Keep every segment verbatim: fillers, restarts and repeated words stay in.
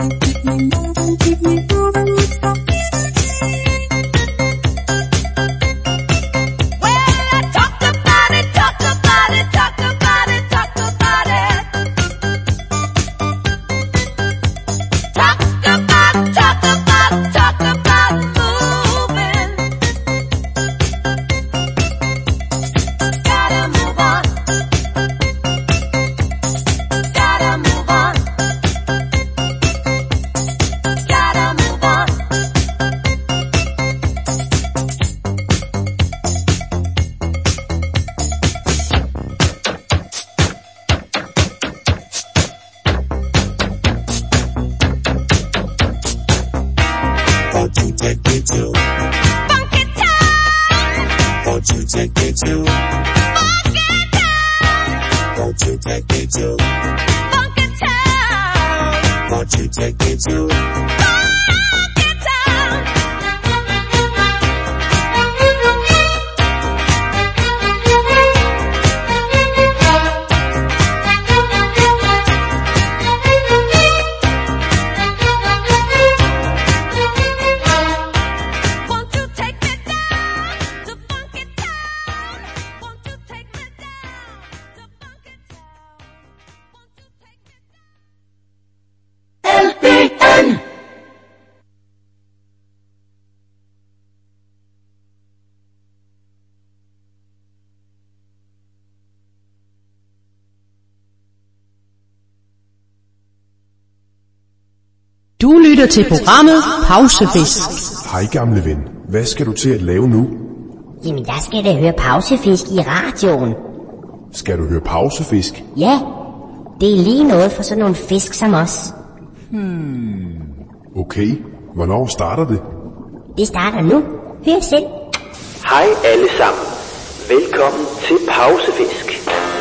Du lytter til programmet Pausefisk. Hej gamle ven, hvad skal du til at lave nu? Jamen jeg skal da høre Pausefisk i radioen. Skal du høre Pausefisk? Ja, det er lige noget for sådan nogle fisk som os. Hmm. Okay, hvornår starter det? Det starter nu. Hør selv. Hej alle sammen. Velkommen til Pausefisk.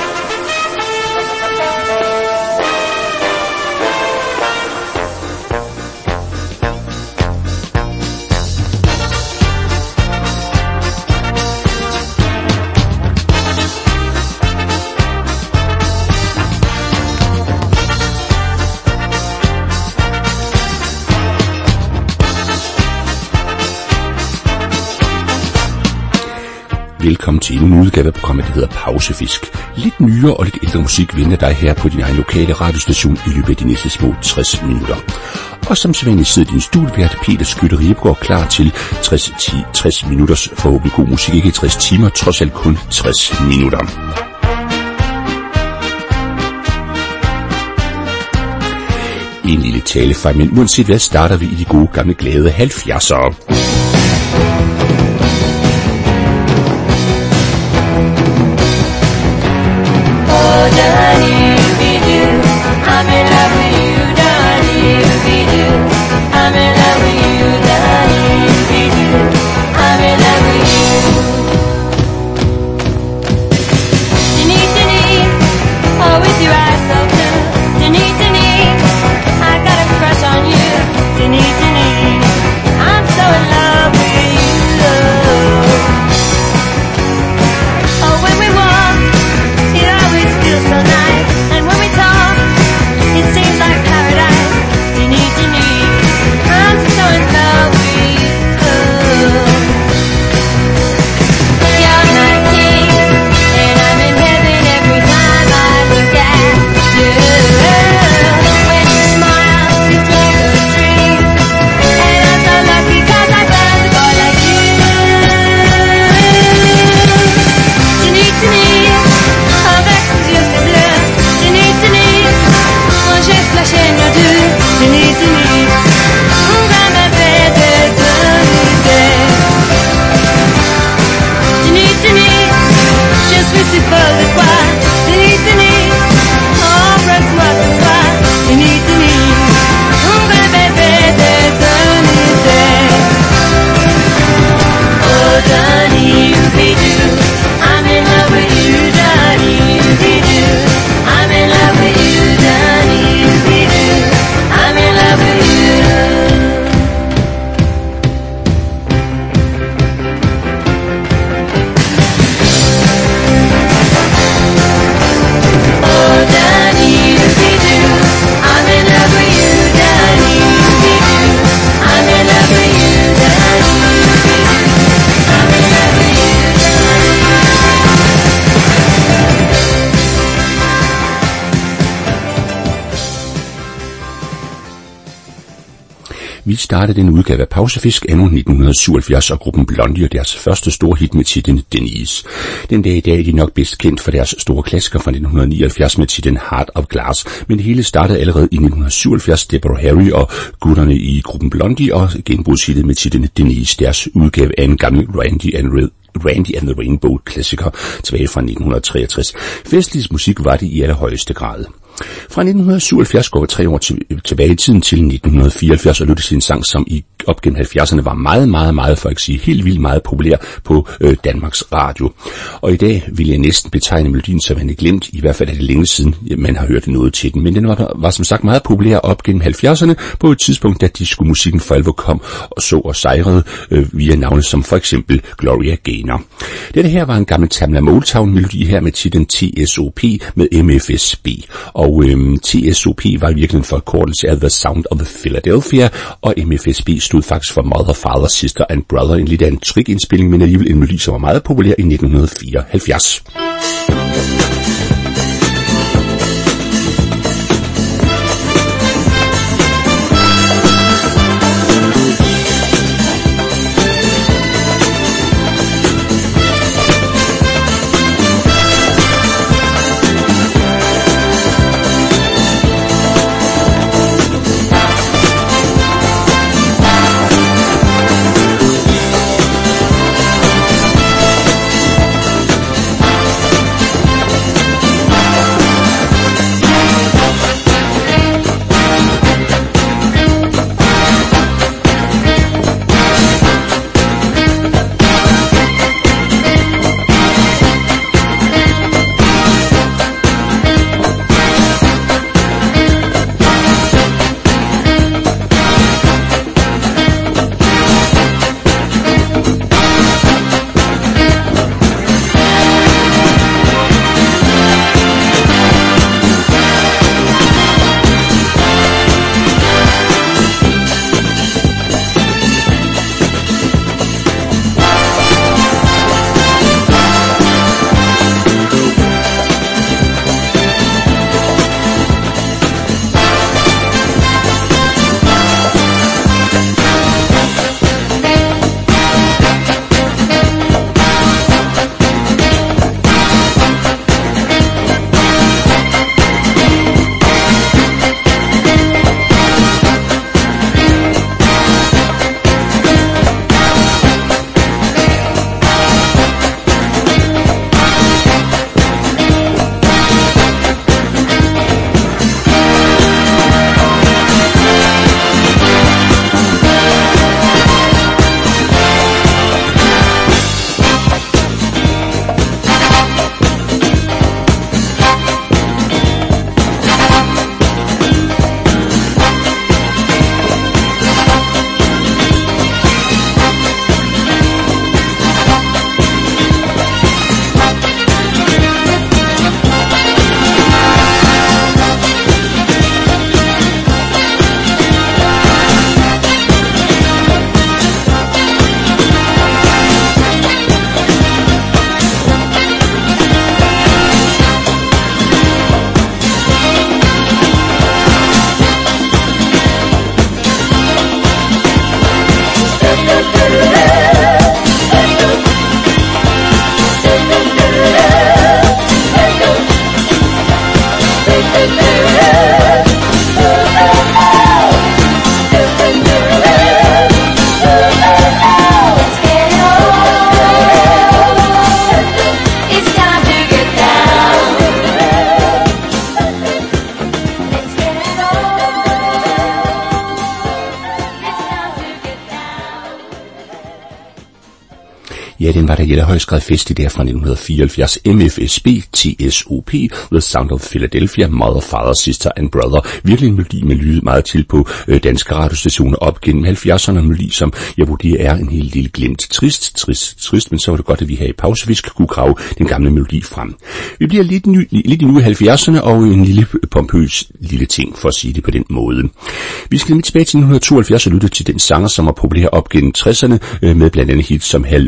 Velkommen til endnu en udgave af programmet, der hedder Pausefisk. Lidt nyere og lidt ældre musik vender dig her på din egen lokale radiostation i løbet af de næste små tres minutter. Og som sædvanligt sidder din studievært Peter Skytte Riebgaard klar til tres, ti, tres minutters forhåbentlig god musik. Ikke tres timer, trods alt kun tres minutter. En lille talefejl, men uanset hvad starter vi i de gode gamle glade halvfjerdsere. I'm so in love. Vi startede den udgave af Pausefisk anno nitten syvoghalvfjerds og gruppen Blondie og deres første store hit med titlen Denise. Den dag i dag er de nok bedst kendt for deres store klassiker fra nitten nioghalvfjerds med titlen Heart of Glass, men det hele startede allerede i nitten syvoghalvfjerds. Deborah Harry og gutterne i gruppen Blondie og genbrudshittet med titlen Denise, deres udgave af en gammel Randy and Red Randy and the Rainbow klassiker tilbage fra nitten treogtres. Festlig musik var det i allerhøjeste grad. Fra nitten syvoghalvfjerds går vi tre år til, tilbage i tiden til nitten fireoghalvfjerds og lyttede til en sang, som i op gennem halvfjerdserne var meget, meget, meget, for at ikke sige helt vildt meget populær på øh, Danmarks Radio. Og i dag vil jeg næsten betegne melodien som han er glemt, i hvert fald er det længe siden man har hørt noget til den. Men den var, var som sagt meget populær op gennem halvfjerdserne på et tidspunkt, da disco-musikken for alvor kom og så og sejrede øh, via navne som for eksempel Gloria Gaynor. Dette her var en gammel Tamla Motown-melodi her med titlen T S O P med M F S B. Og øhm, T S O P var i virkeligheden forkortelse af The Sound of Philadelphia, og M F S B stod faktisk for Mother, Father, Sister and Brother, en lidt af en trick-indspilning, men alligevel en melodi, som var meget populær i nitten fireoghalvfjerds. Ja, den var der i allerhøjeste grad fest i der fra nitten fireoghalvfjerds. M F S B, T S O P, The Sound of Philadelphia, Mother, Father, Sister and Brother. Virkelig en melodi, man lyttede meget til på øh, danske radiostationer op gennem halvfjerdserne. En melodi, som jeg vurderer er en helt lille glemt. Trist, trist, trist, men så var det godt, at vi her i Pausefisk kunne grave den gamle melodi frem. Vi bliver lidt, ny, lidt nu i halvfjerdserne og en lille pompøs lille ting, for at sige det på den måde. Vi skal lidt tilbage til nitten tooghalvfjerds og lytte til den sanger, som var populær op gennem tresserne øh, med blandt andet hits som Hello Mary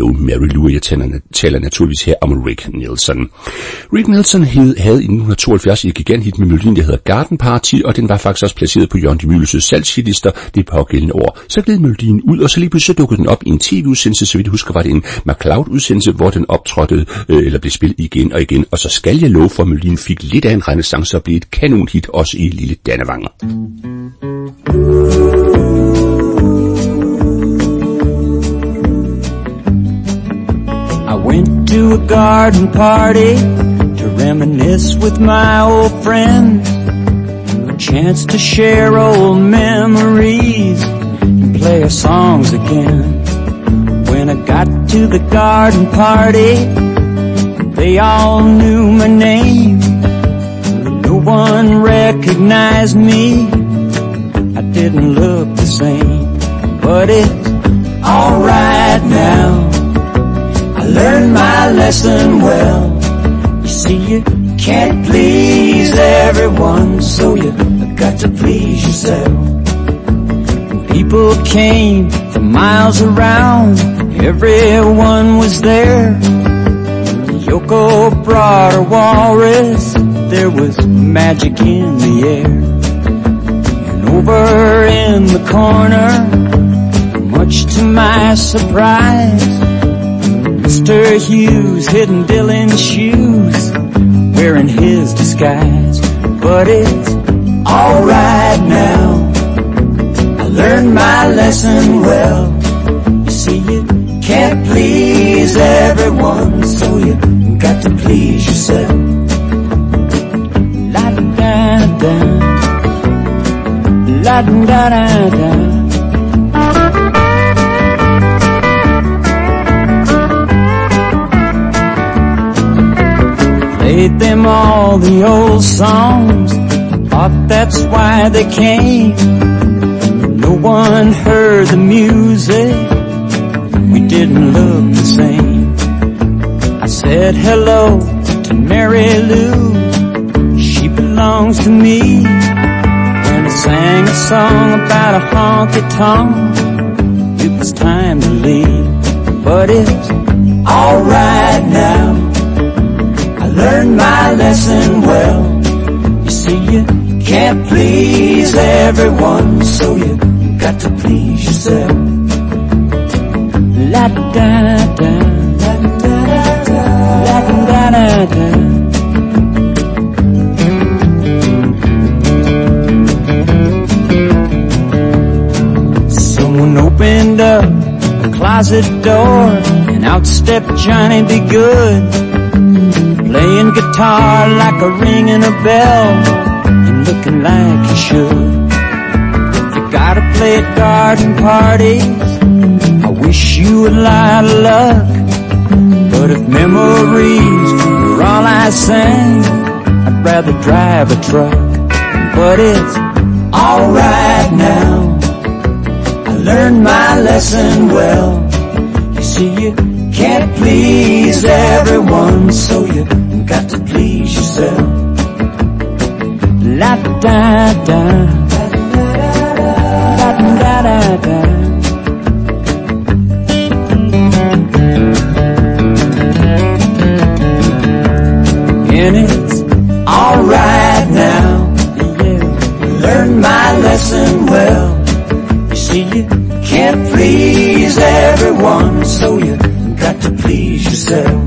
Jerry Lou, og jeg taler, taler naturligvis her om Rick Nelson. Rick Nelson hed, havde i nitten tooghalvfjerds et giganthit med melodien, der hedder Garden Party, og den var faktisk også placeret på Jørgen de Mylius' salgshitlister det pågældende år. Så gled melodien ud, og så lige pludselig dukkede den op i en tv-udsendelse, så vidt jeg husker, var det en MacLeod-udsendelse, hvor den optrådte øh, eller blev spillet igen og igen, og så skal jeg love for, at melodien fik lidt af en renæssance og blev et kanonhit også i lille Dannevang. I went to a garden party to reminisce with my old friends, a chance to share old memories and play our songs again. When I got to the garden party, they all knew my name, but no one recognized me. I didn't look the same, but it's alright now. I learned my lesson well. You see, you can't please everyone, so you got to please yourself. And people came from miles around, everyone was there. Yoko brought her walrus, there was magic in the air. And over in the corner, much to my surprise, Mister Hughes hidden Dylan's shoes, wearing his disguise. But it's alright now, I learned my lesson well. You see, you can't please everyone, so you got to please yourself. La da da, la da da da. Played them all the old songs, thought that's why they came. No one heard the music, we didn't look the same. I said hello to Mary Lou, she belongs to me. When I sang a song about a honky-tonk, it was time to leave. But it's alright now, I learned my lesson well. You see, you can't please everyone, so you got to please yourself. La da da, la da da, la da da da. Someone opened up a closet door, and out stepped Johnny B. Good, playing guitar like a ringing a bell, and looking like he should. You gotta play at garden parties, I wish you a lot of luck. But if memories were all I sang, I'd rather drive a truck. But it's alright now, I learned my lesson well. You see, you can't please everyone, so you got to please yourself. La da da, la da da da. And it's alright now, yeah, learned my lesson well. You see, you can't please everyone, so you got to please yourself.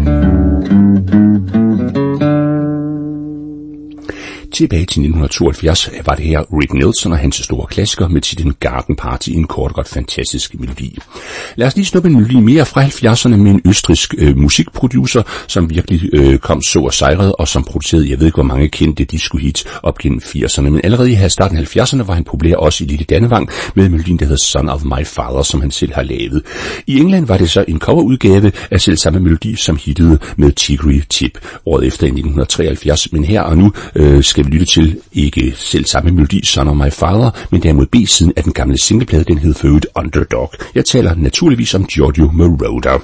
Tilbage til nitten tooghalvfjerds var det her Rick Nelson og hans store klassiker med titlen Garden Party, en kort og godt fantastisk melodi. Lad os lige snuppe en melodi mere fra halvfjerdserne med en østrigsk øh, musikproducer, som virkelig øh, kom så og sejrede, og som producerede, jeg ved ikke hvor mange kendte disco-hits op gennem firserne, men allerede i starten af halvfjerdserne var han populær også i lille Dannevang med melodien, der hedder Son of My Father, som han selv har lavet. I England var det så en coverudgave af selv samme melodi, som hittede med Tigri Tip året efter i nitten treoghalvfjerds, men her og nu øh, skal vi lytte til ikke selv samme melodi, Son of My Father, men derimod B-siden af den gamle singleplade, den hed for øvrigt Underdog. Jeg taler naturligvis om Giorgio Moroder.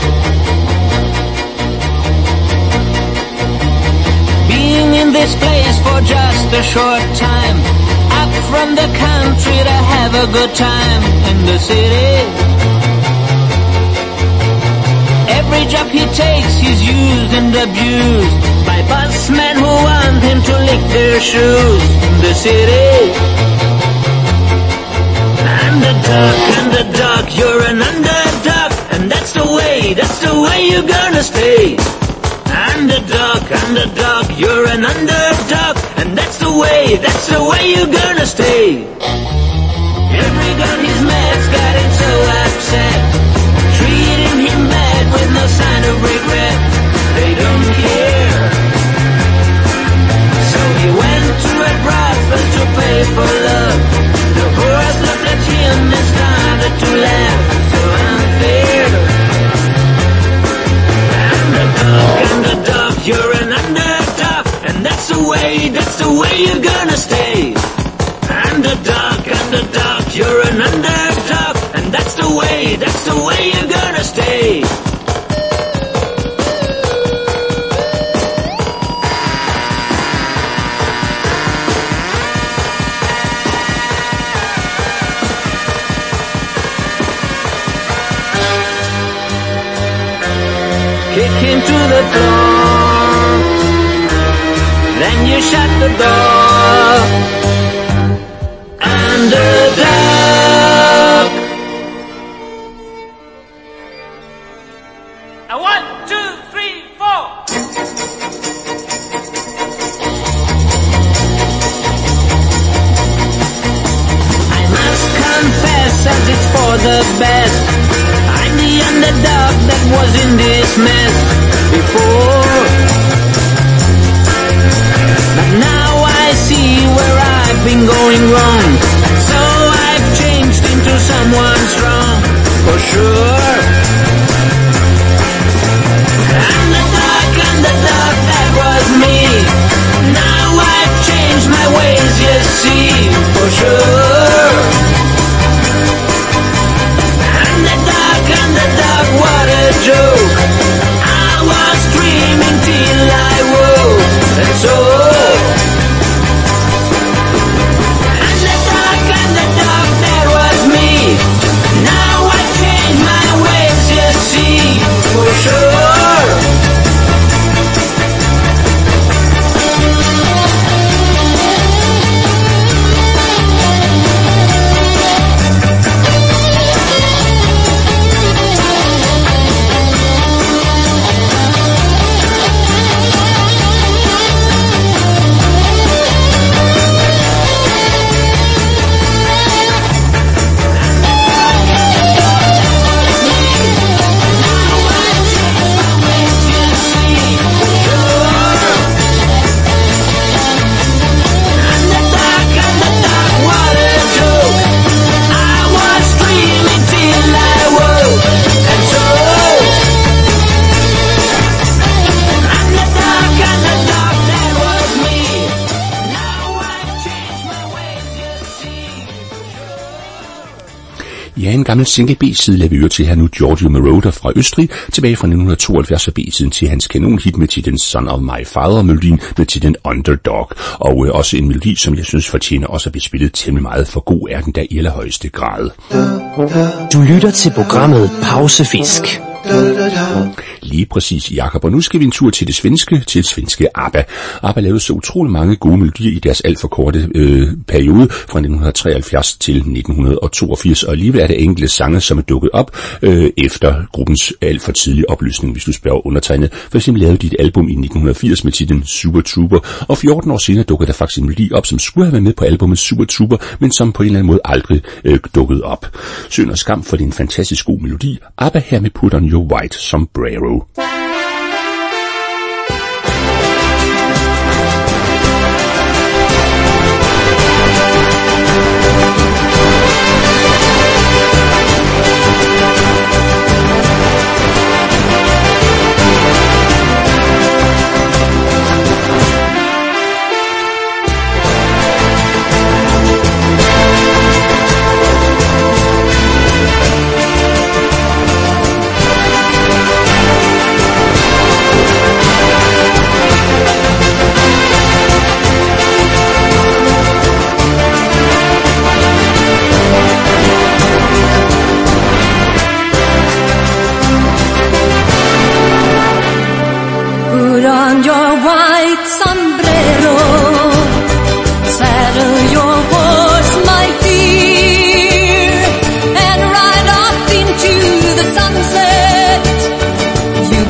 Being in this place for just a short time, up from the country to have a good time in the city. Every job he takes he's used and abused by busmen who want him to lick their shoes in the city. Underdog, underdog, you're an underdog, and that's the way, that's the way you're gonna stay. Underdog, underdog, you're an underdog, and that's the way, that's the way you're gonna stay. Every gun he's met's got him so upset, treating him bad with no sign of regret. They don't care. So he went to a brothel to pay for love. The whores looked at him and started to laugh. So unfair. Underdog, underdog, you're an underdog, and that's the way, that's the way you're gonna stay. Underdog, underdog, you're an underdog, and that's the way, that's the way you're gonna stay. Kick him to the floor, then you shut the door. Underdog. A one, two, three, four. I must confess, as it's for the best, I'm the underdog that was in this mess before. But now I see where I've been going wrong, so I've changed into someone strong, for sure. Underdog, underdog, that was me. Now I've changed my ways, you see, for sure. Underdog, underdog, what a joke. I was dreaming till I woke, and so underdog, underdog, that was me. Now I change my ways, you see, for sure. Ja, en gammel single B-side lader vi øre til her nu Giorgio Moroder fra Østrig, tilbage fra nitten tooghalvfjerds og B-siden til hans kanonhit med titlen Son of My Father, melodien med titlen Underdog, og øh, også en melodi, som jeg synes fortjener også at blive spillet temmelig meget, for god er den der i allerhøjeste grad. Du lytter til programmet Pausefisk. Lige præcis, Jakob, og nu skal vi en tur til det svenske, til det svenske ABBA. ABBA lavede så utrolig mange gode melodier i deres alt for korte øh, periode fra nitten treoghalvfjerds til nitten toogfirs, og alligevel er der enkelte sange, som er dukket op øh, efter gruppens alt for tidlige opløsning, hvis du spørger undertegnet. For eksempel lavede de et album i nitten firs med titlen Super Trooper, og fjorten år senere dukkede der faktisk en melodi op, som skulle have været med på albumet Super Trooper, men som på en eller anden måde aldrig øh, dukkede op. Synd og skam, for det er en fantastisk god melodi. ABBA her med Put on Your White Sombrero. Underdog,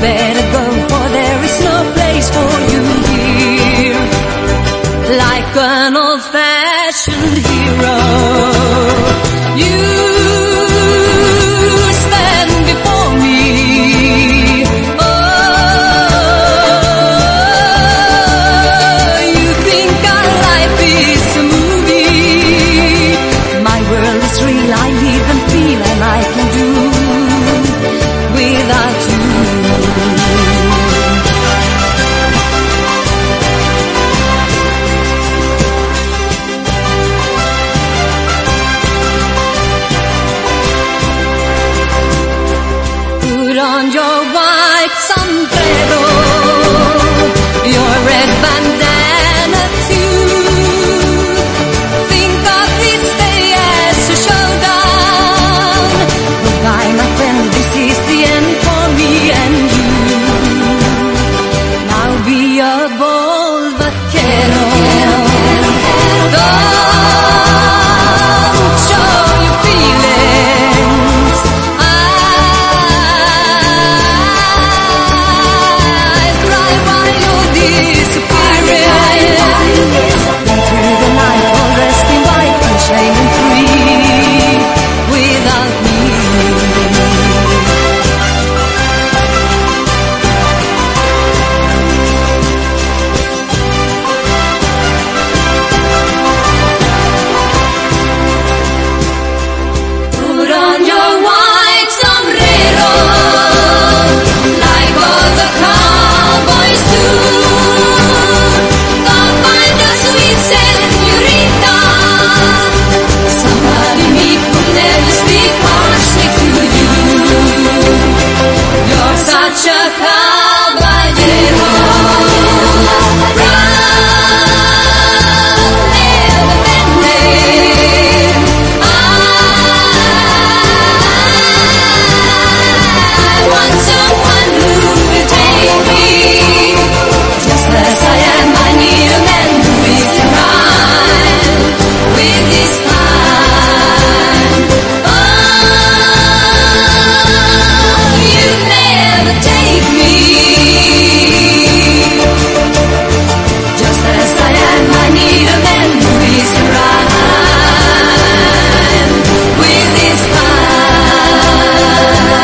better go, for there is no place for you here. Like an old-fashioned hero, you stand before me. Oh, you think our life is a movie. My world is real, I live and feel, and I can do without you. Put on your white sombrero, your red bandana too. Think of this day as a showdown. Goodbye, my friend, this is the end for me and you. Now be a bold vaquero. Don't show your feelings. I cry while you're disappearing. Through the night, all dressed in white, unchained and free, without me. Put on your white sombrero, like all the cowboys do. Go find a sweet señorita, somebody meek who never speak harshly to you. You're such a caballero. Run, never bending. I want someone who will take me just as I am. I need a man who is in line with his time. Oh, you never take me just as I am. I need a man who is in line with his time.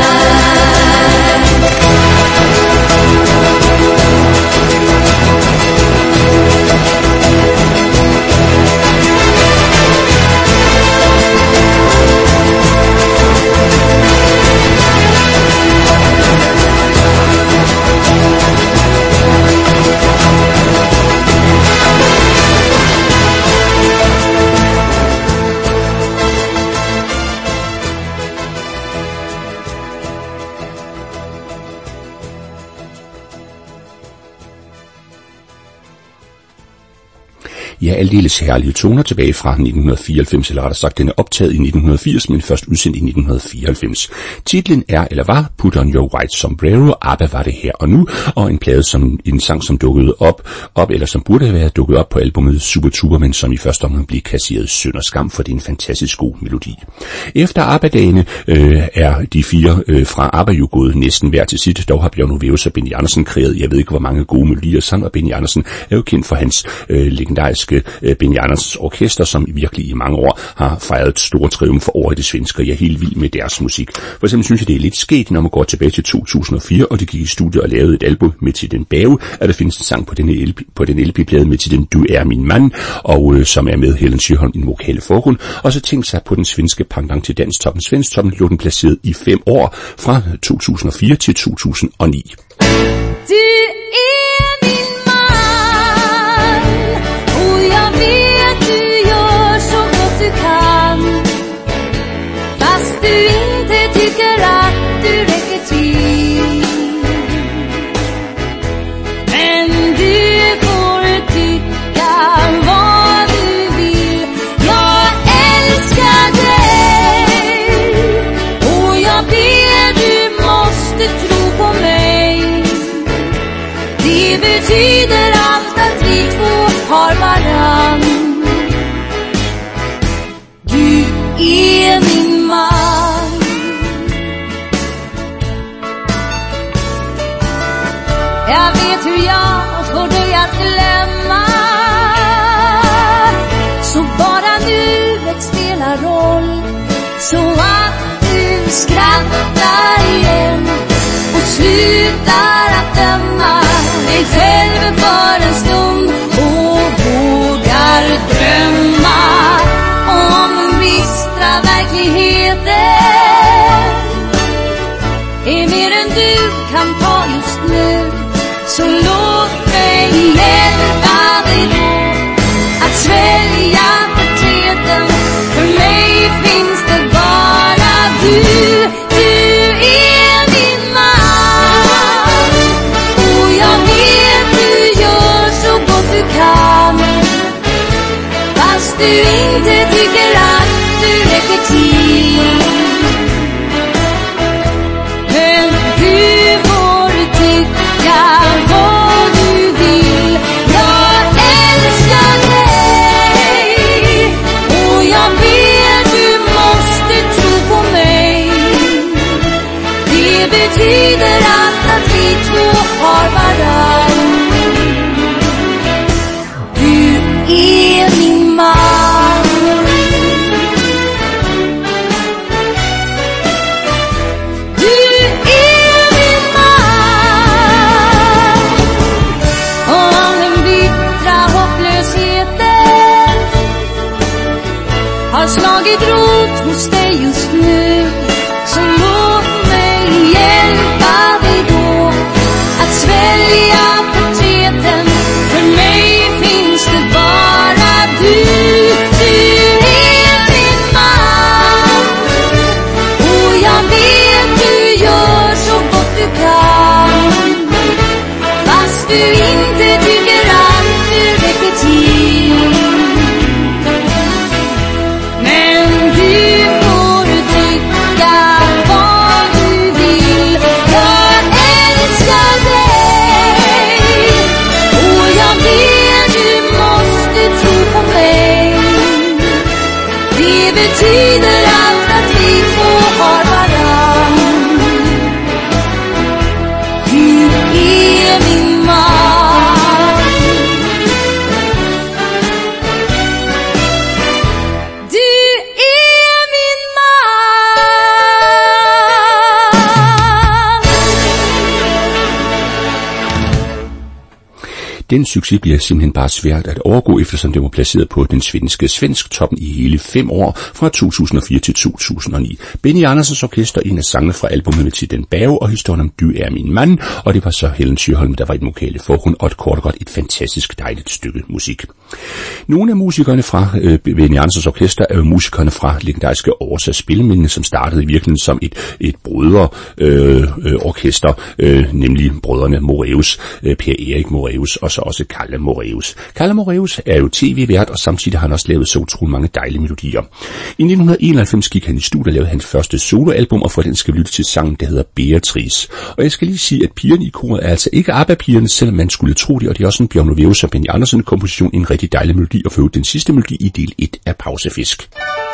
Ja, aldeles herlige toner tilbage fra nitten fireoghalvfems, eller rettere sagt, den er optaget i nitten firs, men først udsendt i nitten fireoghalvfems. Titlen er, eller var, Put on your white sombrero. ABBA var det her og nu, og en plade som en sang, som dukkede op, op eller som burde have været dukket op på albumet Supertuber, men som i første omgang blev kasseret synd og skam, for det er en fantastisk god melodi. Efter ABBA-dagene øh, er de fire øh, fra ABBA jo gået næsten hver til sit. Dog har Bjørn Ulvaeus og Benny Andersen kreeret, jeg ved ikke hvor mange gode melodier sammen, og Benny Andersen er jo kendt for hans øh, legendariske øh, Benny Andersens orkester, som virkelig i mange år har fejret store triumfer over i det svenske. Jeg er helt vild med deres musik. For eksempel synes jeg, det er lidt sket, når man går tilbage til to tusind og fire, og det gik i studiet og lavede et album med titlen Bave, at der findes en sang på denne L P, på den L P-plade med titlen Du er min mand, og øh, som er med Helen Sjöholm i den vokale forgrund, og så tænkte sig på den svenske pendant til Danstoppen. Svensktoppen lå den placeret i fem år, fra to tusind og fire til to tusind og ni. Du är min man, och jag vet du gör så gott du kan, fast du inte tycker att du räcker till. Men du får tycka vad du vill, jag älskar dig, och jag ber du måste tro på mig. Det betyder allt att vi två har varann. Du är min man. Jag vet hur jag får dig att glömma. Så bara nuet spelar roll, så att du skrattar igen och slutar att döma dig själv för en stund och vågar drömma om den bistra verkligheten är mer än du kan ta just nu. Så låt mig hjälpa dig då att svälja förtreten. För mig finns det bara du. Du är min man, och jag vet du gör så gott du kan. Fast du inte tycker att du räcker till. Men du får tycka vad du vill. Jag älskar dig, och jag vet du måste tro på mig. Det betyder att, att vi två har varann. Du är min man. Du är min man. Om den bittra hopplösheten har slagit rot hos dig just nu, så låt mig hjälpa dig då att svälja förtreten. För mig finns det bara du. Du är min man, och jag vet du gör så gott du kan. Fast du inte tycker att du räcker till. Men du får tycka vad du vill. Jag älskar dig, och jag vet du måste tro på mig. Det betyder allt att vi två har varann. Du är min man. Du är min man. Den succes bliver simpelthen bare svært at overgå, eftersom det var placeret på den svenske svensk toppen i hele fem år, fra to tusind og fire til to tusind og ni. Benny Andersens Orkester, en af sangene fra albumet til Den Bage, og historien om Du er min mand, og det var så Helen Sjöholm, der var i den vokale forgrund, og et kort og godt et fantastisk dejligt stykke musik. Nogle af musikerne fra øh, Benny Andersens Orkester er jo musikerne fra legendariske Årsa Spillemændene, som startede i virkeligheden som et, et brødre øh, øh, orkester, øh, nemlig brødrene Moraeus, øh, Per Erik Moraeus, og så også Kalle Moraeus. Kalle Moraeus er jo tv-vært, og samtidig har han også lavet så utrolig mange dejlige melodier. I nitten enoghalvfems gik han i studiet og lavede hans første soloalbum, og for den skal vi lytte til sangen, der hedder Beatrice. Og jeg skal lige sige, at pigerne i koret er altså ikke ABBA-pigerne, selvom man skulle tro det, og det er også en Bjørn Noveus og Benny Andersen komposition, en rigtig dejlig melodi, og for øvrigt den sidste melodi i del et af Pausefisk.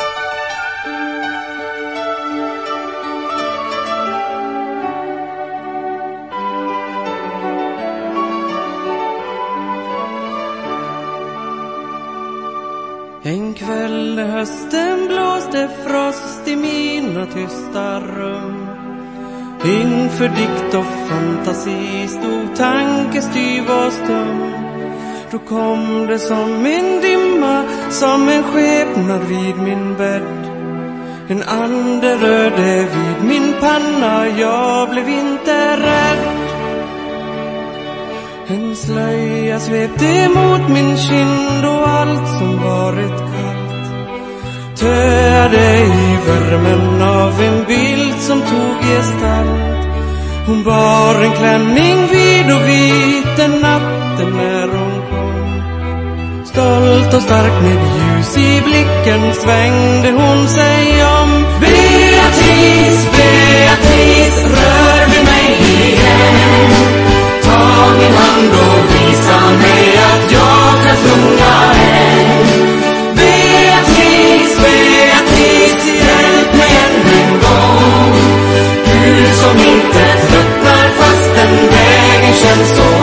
En kväll när hösten blåste frost i mina tysta rum. Inför dikt och fantasi stod tankestyv och stum. Då kom det som en dimma, som en skepnad vid min bädd. En ande rörde vid min panna, jag blev inte rädd. En slöja svepte mot min kind och allt som varit kallt töade i värmen av en bild som tog gestalt. Hon bar en klänning vid och vit den natten när hon kom. Stolt och stark med ljus i blicken svängde hon sig om. Beatrice, Beatrice, rör vid mig igen. Ta min hand och visa mig att jag kan sjunga än. Beatrice, Beatrice, hjälp mig än en gång. Du som inte tröttnar fast den vägen känns så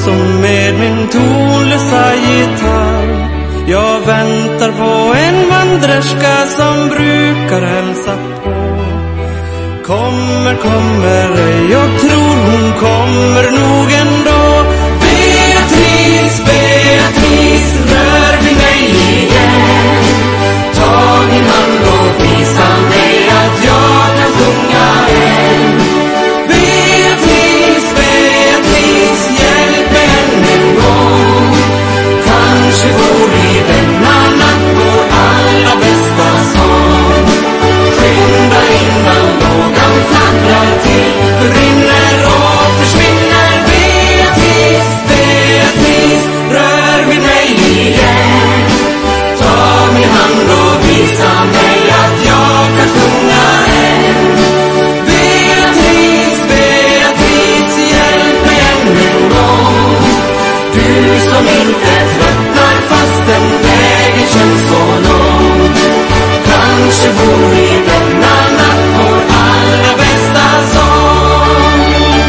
som med min tonlösa gitarr. Jag väntar på en vandrerska som brukar hälsa på. Kommer, kommer, jag tror hon kommer nog ändå. Beatrice, Beatrice, rör vid mig igen. Ta min hand och visa mig att jag kan sjunga än. Beatrice, Beatrice, hjälp mig än en gång. Kanske går i denna natt vår allra bästa sång. Skynda innan lågan fladdrar till, rinner och försvinner. Beatrice, Beatrice, rör vid mig igen. Ta min hand och visa mig att jag kan sjunga än. Beatrice, Beatrice, hjälp mig än en gång. Du som inte tröttnar fastän vägen känns så lång. Kanske bor i denna natt vår allra bästa sång.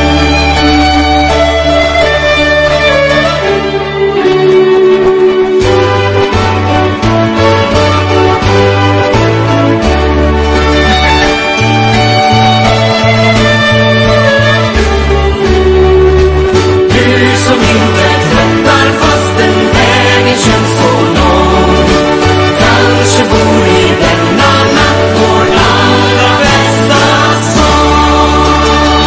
Du som inte tröttnar fastän vägen känns så lång. Kanske bor i denna natt vår allra bästa sång.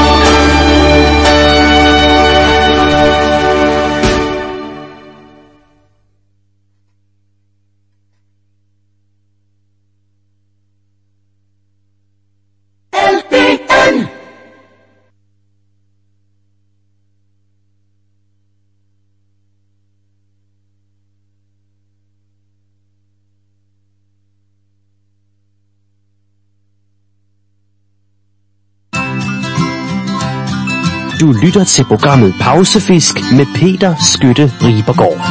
L P N Du lytter til programmet Pausefisk med Peter Skytte Ribergaard.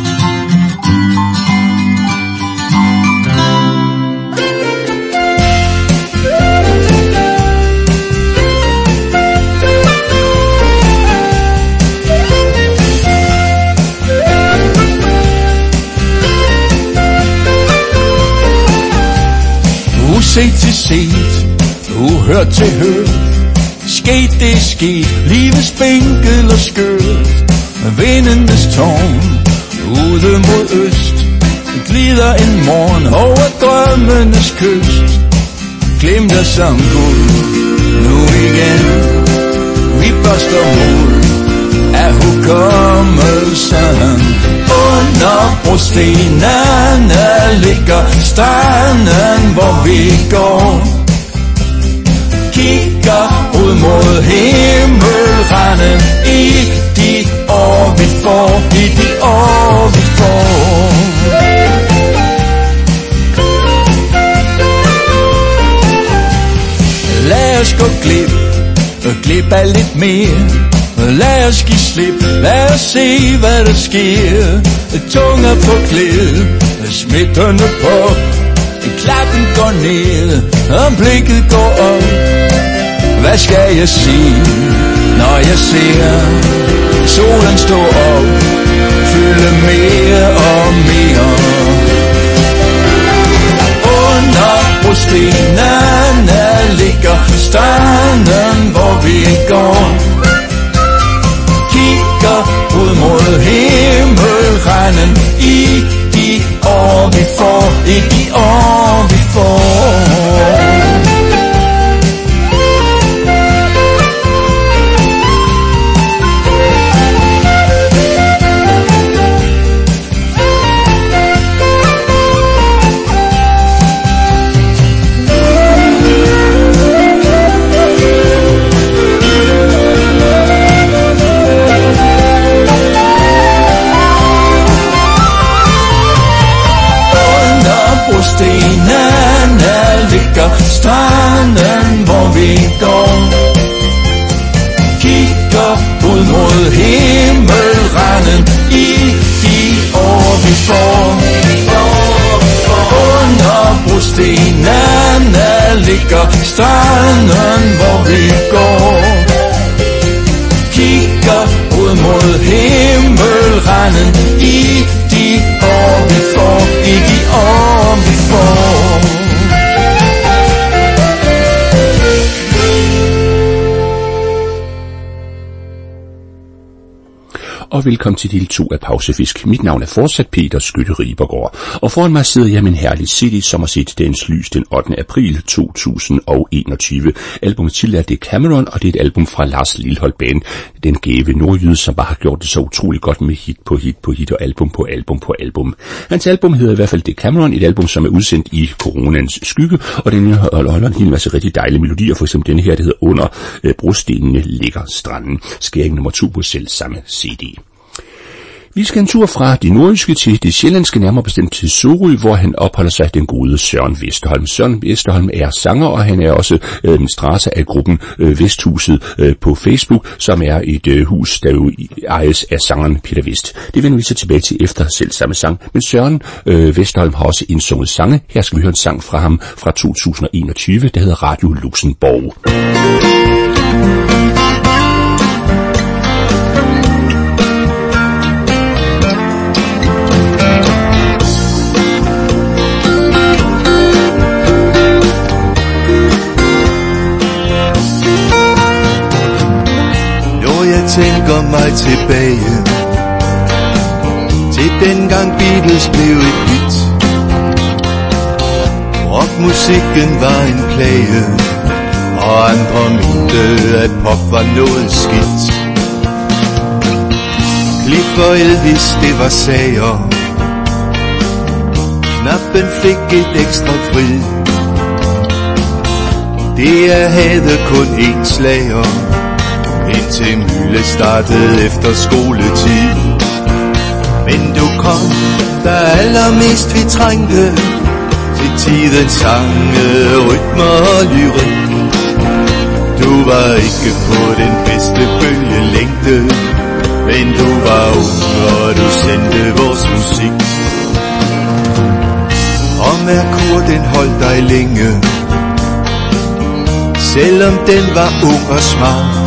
Set til set, uhørt til hørt. Sket det sket, livets bænkel og skørt. Vindenes tårn, ude mod øst. Glider en morgen over drømmenes kyst. Glemte som guld, nu igen. Vi børster mod af hukommelsen. Under brostenene ligger stranden, hvor vi går. Kigger ud mod himmelranden i de år vi får, i de år vi får. Lad os gå glip, glip af lidt mere. Lad os give slip, lad os se hvad der sker. Tunger på klæde, smitterne på. Klappen går ned, og blikket går op. Hvad skal jeg sige, når jeg ser solen stå op, fylde mere og mere. Under brostenene ligger stranden, hvor vi går. Kigger ud mod himmelranden i de år vi får, i de år vi får. Stenene ligger stranden, hvor vi går. Kigger ud mod himmelranden i de år vi får. Under brostenene ligger stranden, hvor vi går. Kigger ud mod himmelranden stjernen i de år vi får, i de år vi får. Og velkommen til del to af Pausefisk. Mit navn er fortsat Peter Skytte Ribergaard, og foran mig sidder jeg med en herlig C D, som har set dagens lys den ottende april to tusind og enogtyve. Albumet til er Decameron, og det er et album fra Lars Lilholt Band, den gave nordjyde, som bare har gjort det så utrolig godt med hit på hit på hit og album på album på album. Hans album hedder i hvert fald Decameron, et album, som er udsendt i coronans skygge, og den holder en hel masse rigtig dejlige melodier, for eksempel denne her, der hedder Under øh, brostenene ligger stranden, skæring nummer to på selv samme C D. Vi skal en tur fra det nordjyske til det sjællandske, nærmere bestemt til Sorø, hvor han opholder sig, den gode Søren Vesterholm. Søren Vesterholm er sanger, og han er også øh, en strasse af gruppen øh, Vesthuset øh, på Facebook, som er et øh, hus, der jo ejes af sangeren Peter Vest. Det vender vi så tilbage til efter selv samme sang. Men Søren øh, Vesterholm har også indsunget sange. Her skal vi høre en sang fra ham fra to tusind og enogtyve, der hedder Radio Luxembourg. Tænker mig tilbage til dengang Beatles blev et hit. Rockmusikken var en plage, og andre mente, at pop var noget skidt. Cliff og Elvis, det var sager. Knappen fik et ekstra frid. Det er havde kun én slager, indtil Myle startede efter skoletid. Men du kom, der allermest vi trængte til tidens sange, rytmer og lyrik. Du var ikke på den bedste bølgelængde, men du var ung, og du sendte vores musik. Og Merkur, den holdt dig længe, selvom den var ung og smart.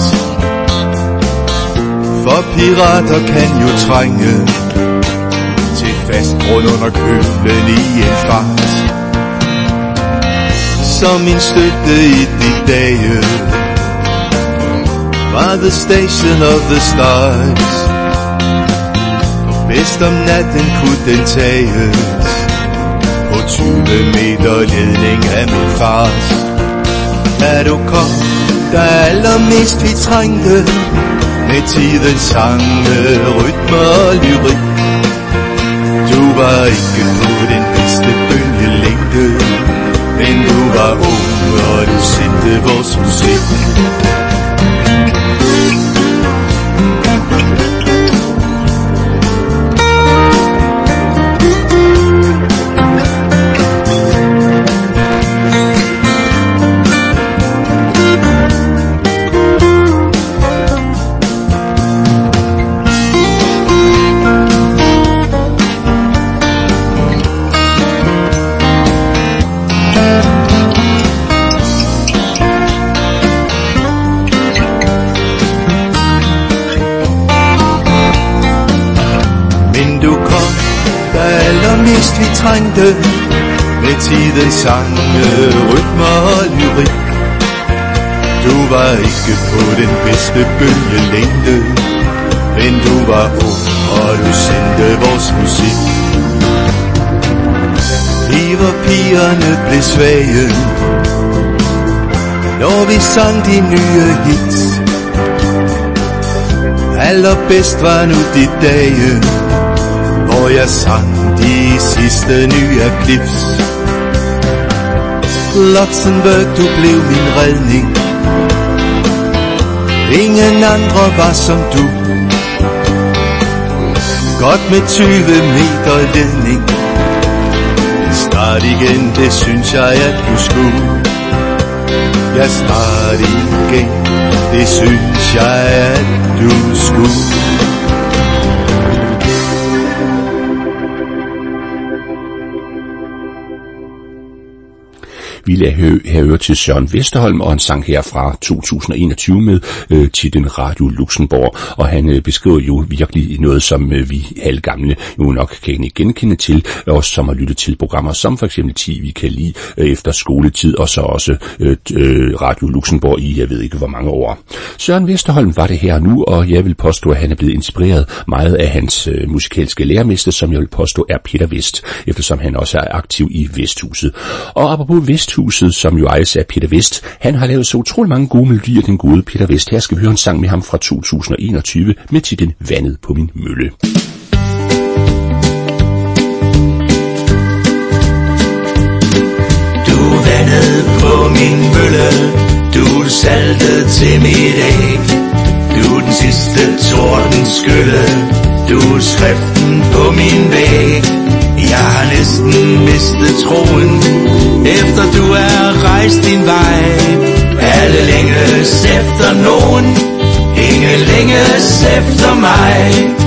For pirater kan jo trænge til fast grund under kølen i en fart. Som min støtte i de dage var the station of the stars. Bedst om natten kunne den tages på tyve meter ledning af min fars. Da du kom, der allermest vi trængte med tidens sange, rytmer og lyrik. Du var ikke på den bedste bølgelængde, men du var ung, og du sendte vores musik. Vi trængte med tidens sange, rytmer og lyrik. Du var ikke på den bedste bølgelængde, men du var ung, og du sendte vores musik. Lige pigerne blev svage, når vi sang de nye hits. Allerbedst var nu de dage, hvor jeg sang de sidste nye clips. Luxembourg, du blev min redning. Ingen andre var som du. Godt med tyve meter ledning. Start igen, det synes jeg at du skulle. Ja, start igen, det synes jeg at du skulle. Vi lader her, her høre til Søren Vesterholm og en sang her fra to tusind og enogtyve med øh, titlen Radio Luxembourg, og han øh, beskriver jo virkelig noget, som øh, vi halvgamle jo nok kan genkende til, og som har lyttet til programmer som for eksempel ti vi kan lide øh, efter skoletid, og så også øh, øh, Radio Luxembourg i jeg ved ikke hvor mange år. Søren Vesterholm var det her nu, og jeg vil påstå, at han er blevet inspireret meget af hans øh, musikalske lærermester, som jeg vil påstå er Peter Vest, eftersom han også er aktiv i Vesthuset. Og apropos Vesthuset, som jo ejes af Peter Vest, han har lavet så utrolig mange gode melodier, den gode Peter Vest. Her skal vi høre en sang med ham fra to tusind og enogtyve med titlen Vandet på min mølle. Du vandet på min mølle, du saltet til mit æg. Du den sidste tordenskylle, du skriften på min væg. Jeg har næsten mistet troen, efter du er rejst din vej. Alle længes efter nogen, ingen længes efter mig.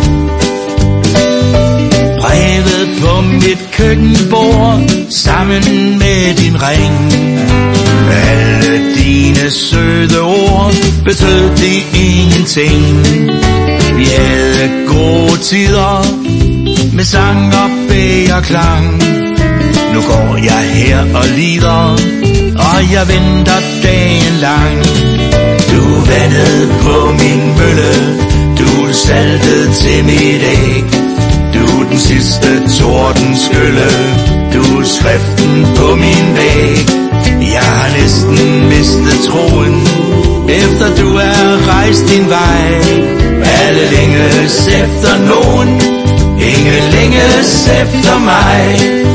Brevet på mit køkkenbord, sammen med din ring. Alle dine søde ord, betød de ingenting. Vi havde gode tider, med sang og bægerklang. Nu går jeg her og lider, og jeg venter dagen lang. Du vandede på min mølle, du saltede til mit æg. Du den sidste tordenskylle, du skriften på min væg. Jeg har næsten mistet troen, efter du er rejst din vej. Alle længes efter nogen, ingen længes efter mig.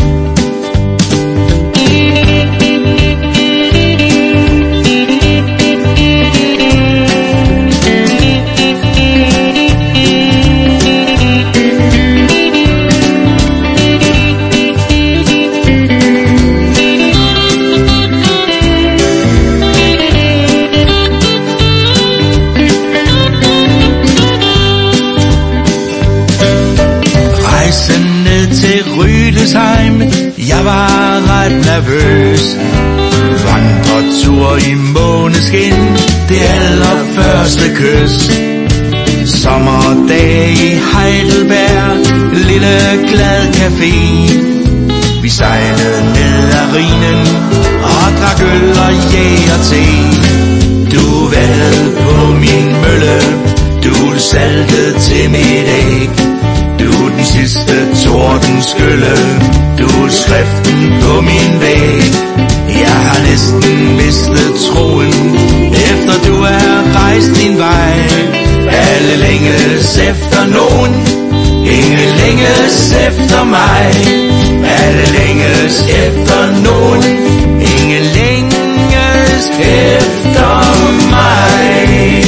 Jeg var ret nervøs. Vandretur i måneskin, det allerførste kys. Sommerdag i Heidelberg, lille glad café. Vi sejlede ned ad Rhinen og drak øl og jæger-te. Du vandede på min mølle, du saltede til mit æg. Du den sidste tordenskylle, du skriften på min væg. Jeg har næsten mistet troen, efter du er rejst din vej. Alle længes efter nogen, ingen længes efter mig. Alle længes efter nogen, ingen længes efter mig.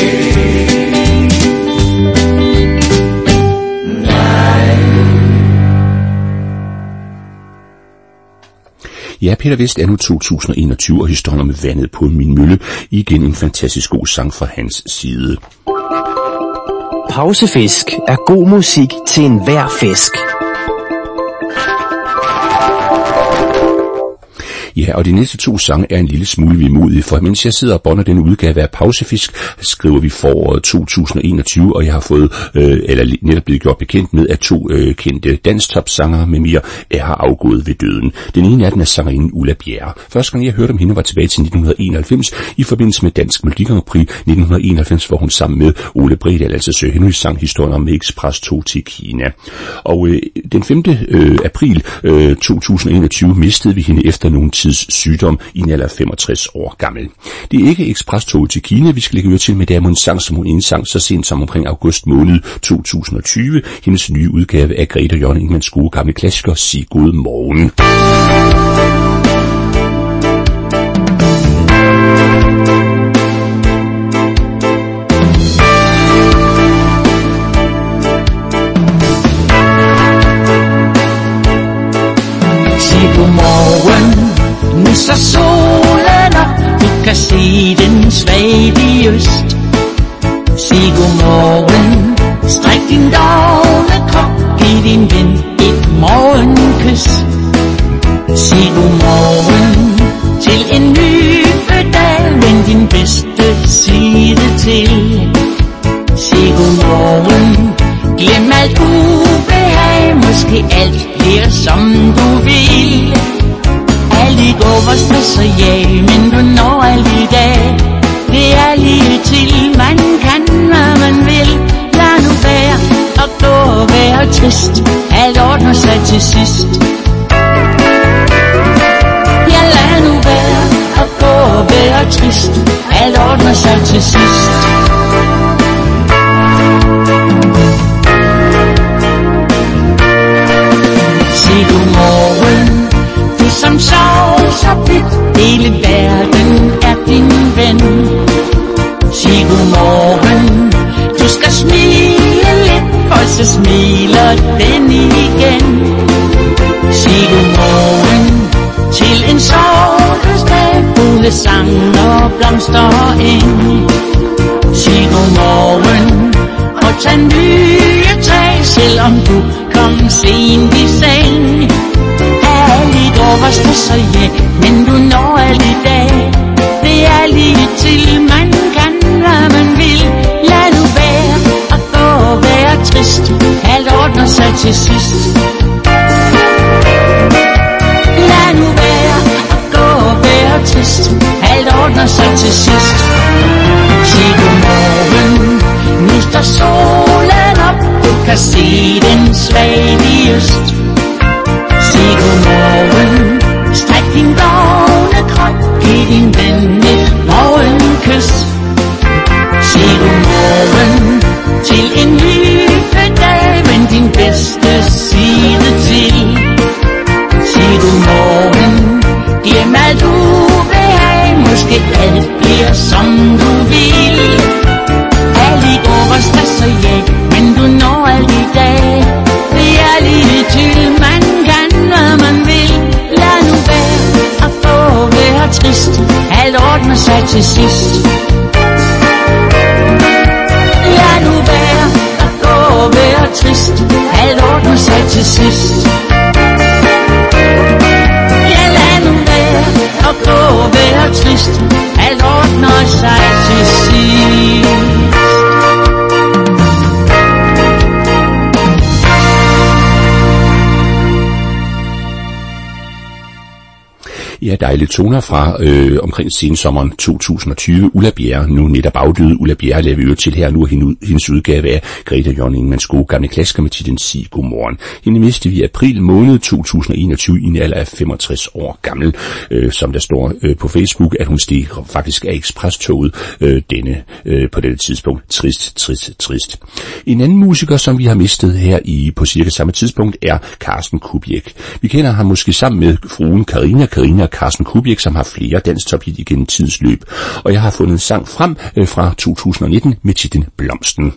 Ja, Peter Vest er nu to tusind og enogtyve, og historien om vandet på min mølle. Igen en fantastisk god sang fra hans side. Pausefisk er god musik til enhver fisk. Ja, og de næste to sange er en lille smule vemodige, for mens jeg sidder og bonder den udgave af Pausefisk, skriver vi foråret to tusind og enogtyve, og jeg har fået, øh, eller netop blevet gjort bekendt med, at to øh, kendte danstopsangere med mere er har afgået ved døden. Den ene af dem er sangerinden Ulla Bjerre. Første gang jeg hørte om hende var tilbage til nitten enoghalvfems i forbindelse med Dansk Melodi Grand Prix nitten enoghalvfems, hvor hun sammen med Ole Bredal, altså Sir Henry, sang historien om Express-tog til Kina. Og øh, den femte Øh, april øh, to tusind og enogtyve mistede vi hende efter nogle tids sygdom i en alder af femogtres år gammel. Det er ikke Express-toget til Kina, vi skal lægge øre til, med det er en sang, som hun indsang så sent som omkring august måned to tusind og tyve. Hendes nye udgave af Grete og Jørgen Ingmans gode gamle klassiker, Sig god morgen. Så solen op, du kan se den svage øst. Sig godmorgen, stræk din dogne krop, giv din ven et morgenkys. Sig godmorgen til Måske alt bliver som du vil. Alt i går var stress og jag, men du når alt i dag. Det er lige til man kan, hvad man vil. Lad nu være og gå og være trist. Alt ordner sig til sidst. Ja, lad nu være og gå og være trist. Alt ordner sig til sidst. Sig godmorgen, du som sover så blidt. Hele verden er din ven. Sig godmorgen, du skal smile lidt, for så smiler den igen. Sig godmorgen til en solsdag, fugle sang og blomster ind. Sig godmorgen og tag nye tag, selvom du kom sent i seng. Alt i går var stress og jag, men du når alt i dag. Det er lige til man kan, hvad man vil. Lad nu være og gå og være trist. Alt ordner sig til sidst. Lad nu være og gå og være trist. Alt ordner sig til sidst. Sig godmorgen, nu står solen op. Du kan se den svage i øst. Sig godmorgen, stræk din vågne krop. Giv din ven et morgenkys. Sig godmorgen til en ny dag, vend din bedste side til. Sig godmorgen, glem alt ubehag. Måske alt bliver som du vil. Alt i går var stress og jag, men du når alt i dag. Det er lige til man kan, hvad man vil. Lad nu være og gå være trist. Alt ordner sig til sidst. Lad nu være og gå være trist. Alt ordner sig til sidst. Ja, lad nu være og gå være trist. Alt ordner sig til sidst. Ja, dejlige toner fra øh, omkring sensommeren to tusind og tyve. Ulla Bjerre, nu netop afdøde Ulla Bjerre, lader vi øre til her. Nu er hende, hendes udgave af Greta Jørgen Ingemanns gode gamle klassiker med titlen Sig godmorgen. Hende mistede vi i april måned to tusind og enogtyve i en alder af femogtres år gammel. Øh, som der står øh, på Facebook, at hun steg faktisk af eksprestoget øh, denne, øh, på dette tidspunkt. Trist, trist, trist. En anden musiker, som vi har mistet her i på cirka samme tidspunkt, er Carsten Kubiek. Vi kender ham måske sammen med fruen Karina Karina Carsten Kubiek, som har flere danstophit igennem tidens løb. Og jeg har fundet en sang frem øh, fra to tusind og nitten med titlen Blomsten.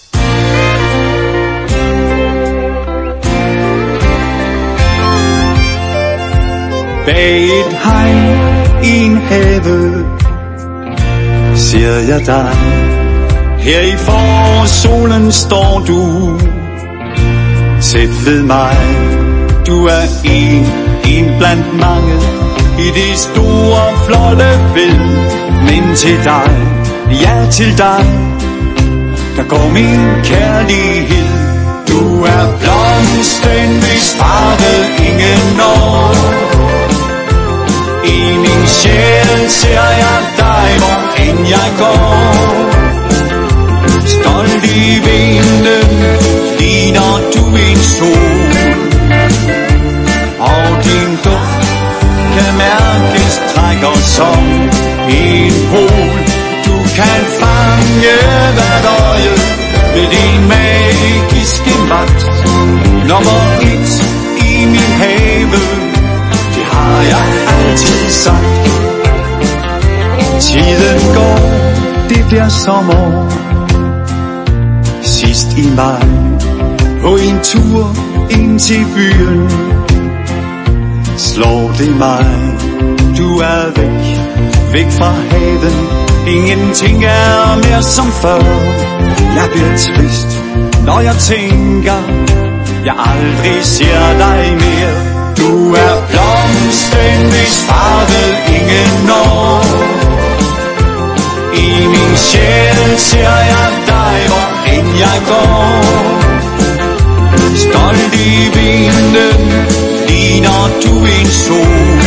Bag et hegn i en have ser jeg dig. Her i forårssolen står du tæt ved mig. Du er en, en blandt mange i det store, flotte bed. Men til dig, ja til dig, der går min kærlighed. Du er blomsten, hvis farve ingen når. I min sjæl ser jeg dig, hvor end jeg går. Stolt i vinden ligner du en sol, og din duft kan mærkes, trækker som en pol. Du kan fange hvert øje med din magiske magt. Nummer et i min have, det har jeg altid sagt. Tiden går, det bliver sommer. Sidst i maj, på en tur ind til byen, slår det mig, du er væk, væk fra haven. Ingenting er mere som før. Jeg bliver trist, når jeg tænker, jeg aldrig ser dig mere. Du er blomsten, hvis farve ingen når. I min sjæl ser jeg dig, hvor end jeg går. Stolt i vinden ligner du en sol,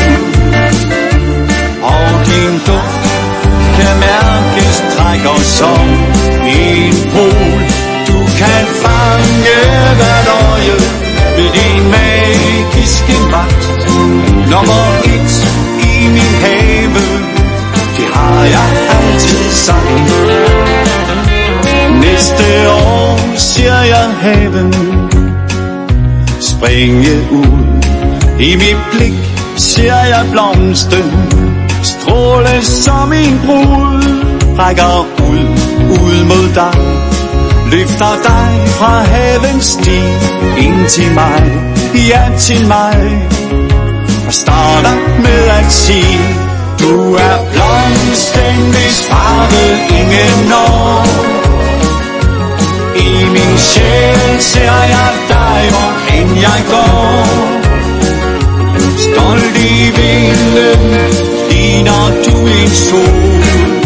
og din duft kan mærkes, trækker som en pol. Du kan fange hvert øje ved din magiske magt. Nummer et i min have, det har jeg altid sagt. Næste år ser jeg haven springe ud. I mit blik ser jeg blomsten stråle som en brud. Rækker ud, ud mod dig, løfter dig fra havens sti ind til mig, ja til mig. Og starter med at sige, du er blomsten, hvis farve ingen når. I min sjæl ser jeg dig, hvor end jeg går. Stolt i vinden ligner du en sol,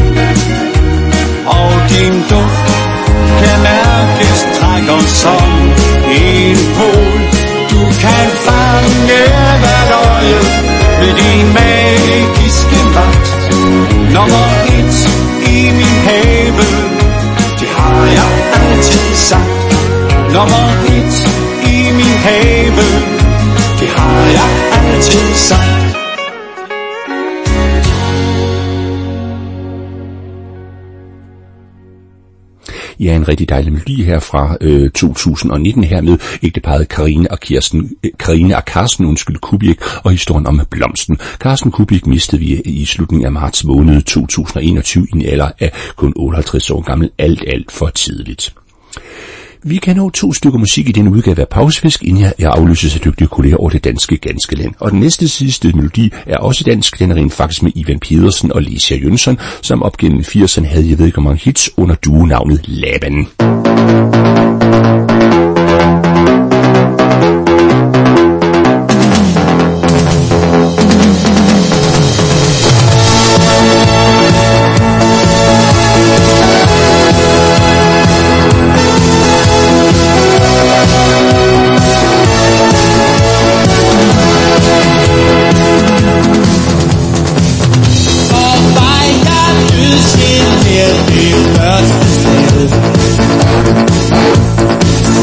og din duft kan mærkes, trækker som en pol. Du kan fange hvert øje med din magiske magt. Nummer et i min have, det har jeg altid sagt. Nummer et i min have, det har jeg altid sagt. Ja, en rigtig dejlig melodi her fra øh, to tusind nitten her med ægteparret Karine og Kirsten, øh, Karine og Carsten, undskyld, Kubik, og historien om blomsten. Carsten Kubik mistede vi i slutningen af marts måned to tusind enogtyve i en alder af kun otteoghalvtreds år gammel, alt alt for tidligt. Vi kan nå to stykker musik i denne udgave af Pausefisk, inden jeg, jeg aflyses af dygtige kolleger over det danske ganske land. Og den næste sidste melodi er også dansk. Den er rent faktisk med Ivan Pedersen og Lesia Jønsson, som op gennem firserne havde, jeg ved ikke hvor mange hits, under duonavnet Laban. Første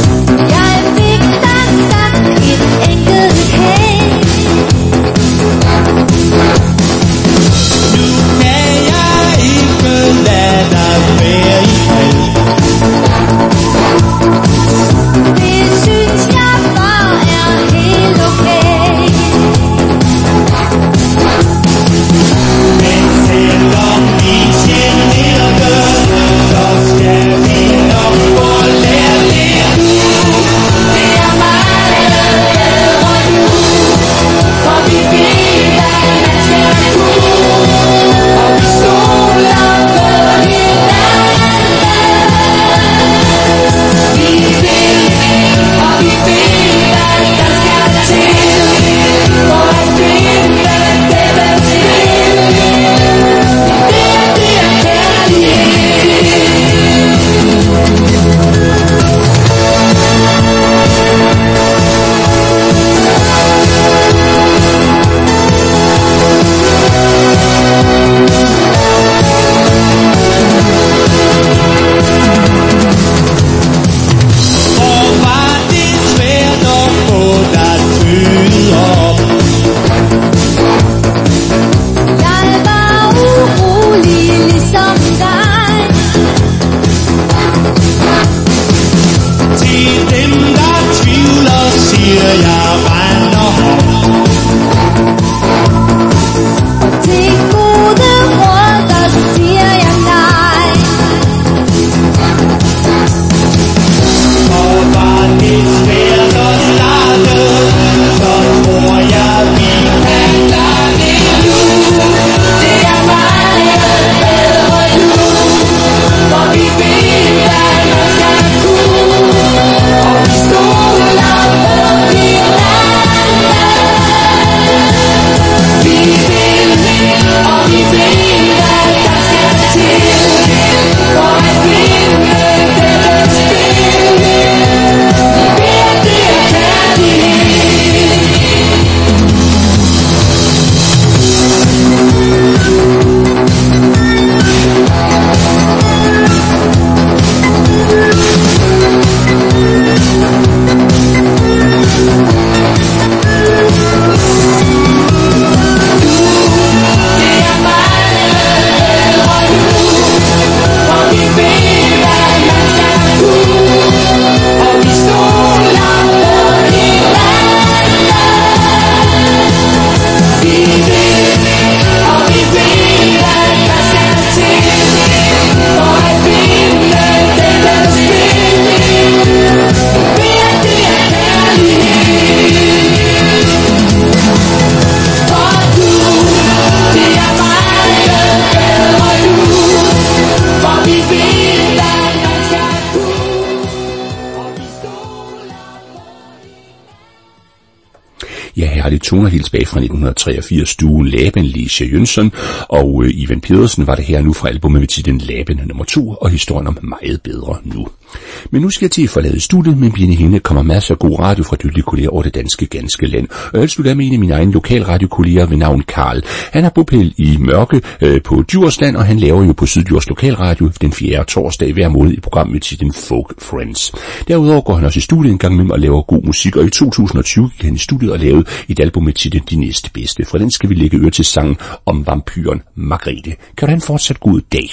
Ja, her har det toner helt tilbage fra nitten treogfirs, duen Laban, Lecia Jønsson og øh, Ivan Pedersen var det her nu fra albumet med titlen Laban nummer to og historien om Meget Bedre Nu. Men nu skal jeg til at forlade studiet, men Birne Hinde kommer masser af god radio fra dygtige kolleger over det danske ganske land. Og jeg slutter med en af mine egne lokalradiokolleger ved navn Karl. Han har bopæl i Mørke øh, på Djursland, og han laver jo på Syddjurs Lokalradio den fjerde torsdag hver måned i programmet med titlen Folk Friends. Derudover går han også i studiet en gang imellem og laver god musik, og i to tusind og tyve gik han i studiet og lavede et album med titlen De Næste Bedste. For den skal vi lægge øre til sangen om vampyren Margrethe. Kan du have en fortsat god dag.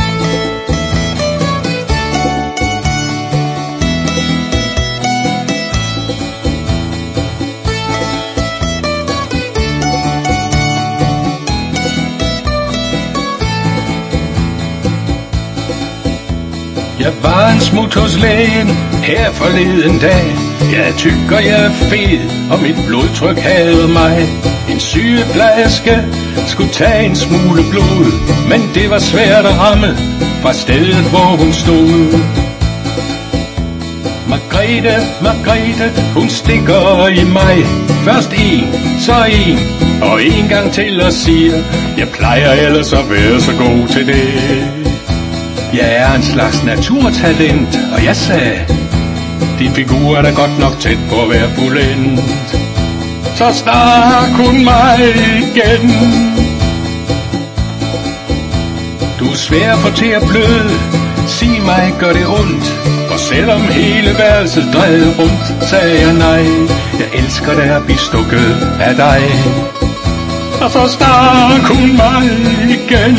Jeg var en smut hos lægen her forleden dag. Jeg er tyk og jeg er fed, og mit blodtryk havde mig. En sygeplejerske skulle tage en smule blod, men det var svært at ramme fra stedet, hvor hun stod. Margrethe, Margrethe, hun stikker i mig. Først en, så en, og en gang til og siger, jeg plejer ellers at være så god til det. Jeg er en slags naturtalent, og jeg sagde, din figur er da godt nok tæt på at være fuldendt. Så stak hun mig igen. Du er svær at få til at bløde, sig mig, gør det ondt. Og selvom hele værelset drejede rundt, sagde jeg nej. Jeg elsker dig at blive stukket af dig. Og så stak hun mig igen.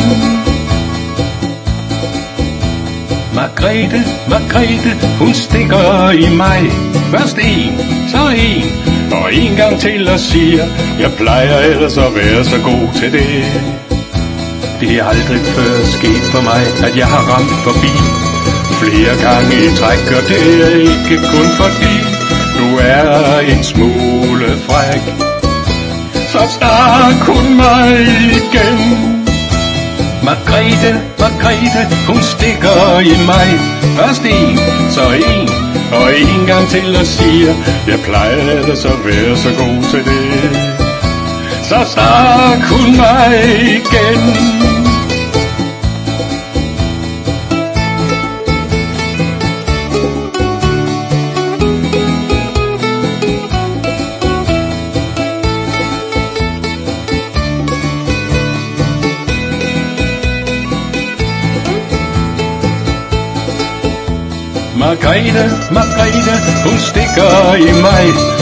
Margrethe, Margrethe, hun stikker i mig. Først en, så en, og en gang til og siger, jeg plejer ellers at være så god til det. Det er aldrig før sket for mig, at jeg har ramt forbi flere gange i træk, og det er ikke kun fordi du er en smule fræk. Så stak hun mig igen. Margrethe, Margrethe, hun stikker i mig. Først en, så en, og en gang til og siger, jeg plejer ellers at være så god til det. Så stak hun mig igen. Margrethe, Margrethe, hun stikker i mig.